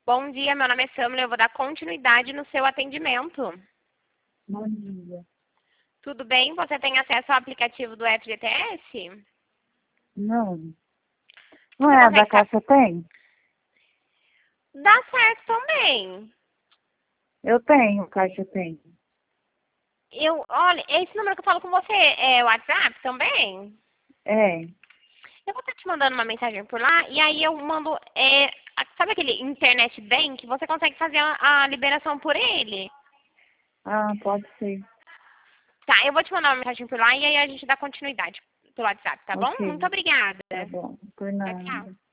Bom dia, meu nome é Samila, eu vou dar continuidade no seu atendimento. Bom dia. Tudo bem? Você tem acesso ao aplicativo do FGTS? Não. Não Você é a da consegue... Caixa Tem? Dá certo também. Eu tenho, Caixa Tem. Olha, esse número que eu falo com você é o WhatsApp também? É. Eu vou estar te mandando uma mensagem por lá e aí eu mando, sabe aquele Internet Bank? Você consegue fazer a liberação por ele? Ah, pode ser. Tá, eu vou te mandar uma mensagem por lá e aí a gente dá continuidade pelo WhatsApp, tá bom? Ok. Muito obrigada. Tá bom. Por Tchau, tchau. nada.